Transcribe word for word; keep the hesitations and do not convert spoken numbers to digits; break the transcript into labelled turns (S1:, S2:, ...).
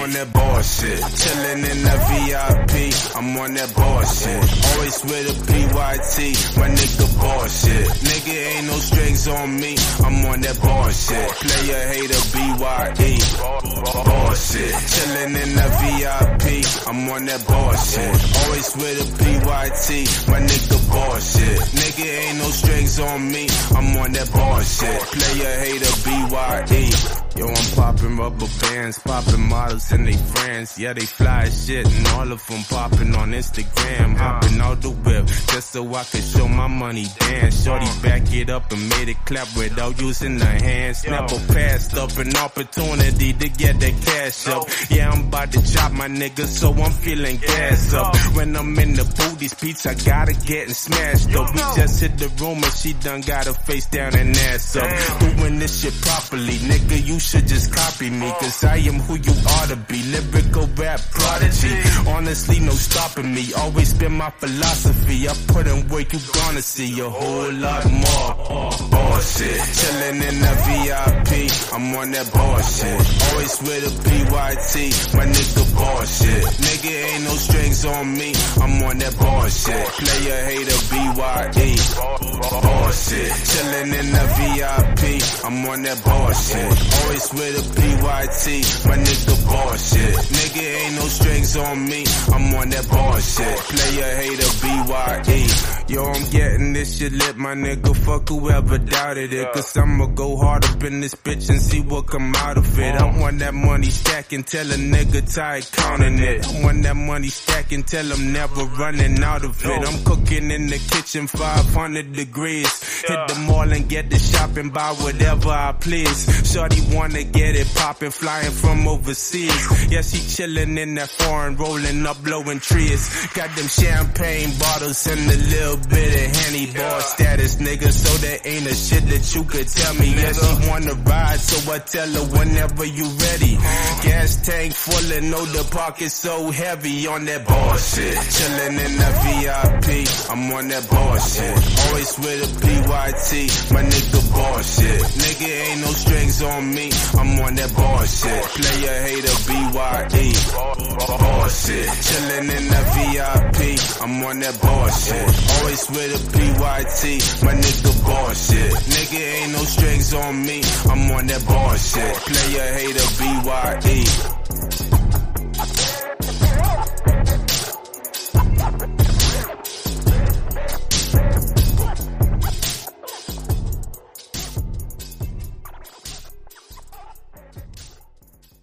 S1: on that bullshit. Chillin' in the V I P, I'm on that bullshit. Always with a P Y T, my nigga bullshit. Nigga ain't no strings on me, I'm on that bullshit. Player hater B Y E, bullshit. Chillin' in the V I P, I'm on that bullshit. Always with a P Y T, my nigga bullshit. Nigga ain't no strings on me, I'm on that bullshit. Player hater B Y E. Yo, I'm popping rubber bands, popping models and they friends. Yeah, they fly as shit and all of them popping on Instagram. Hopping out the whip just so I can show my money dance. Shorty back it up and made it clap without using her hands. Never passed up an opportunity to get that cash up. Yeah, I'm about to chop my nigga, so I'm feeling gas up. When I'm in the booth, these beats I gotta get and smashed up. We just hit the room and she done got her face down and ass up. Doing this shit properly, nigga, you should just copy me, cause I am who you ought to be. Lyrical rap prodigy, honestly no stopping me. Always been my philosophy, I put in work, you gonna see a whole lot more. Bullshit, chillin' in the V I P, I'm on that bullshit. Always with a P Y T, my nigga bullshit. Nigga ain't no strings on me, I'm on that bullshit. Player hater B Y E, bullshit. Chillin' in the V I P, I'm on that bullshit. Always with a P Y T, my nigga bullshit. Nigga ain't no strings on me, I'm on that bullshit. Player hater B Y E. Yo, I'm getting this shit lit, my nigga, fuck whoever doubted it. Cause I'ma go hard up in this bitch and see what come out of it. I want that money stacking till a nigga tired counting it. I want that money stacking till I'm never running out of it. I'm cooking in the kitchen five hundred degrees. Hit the mall and get the shopping, buy whatever I please. Shorty wanna get it poppin', flying from overseas. Yeah, she chillin' in that foreign, rolling up, blowing trees. Got them champagne bottles and a little bit of Henny. Ball status, nigga, so there ain't a shit that you could tell me. Yeah, she wanna ride, so I tell her whenever you ready. Gas tank full and know the pocket so heavy on that bullshit. Chillin' in the V I P, I'm on that bullshit. Always with a P Y T, my nigga bullshit. Nigga ain't no strings on me, I'm on that bullshit. Player hater B Y E, bullshit. Chillin' in the V I P, I'm on that bullshit. Always with a P Y T, my nigga bullshit. Nigga ain't no strings on me, I'm on that bullshit. Player hater B Y E.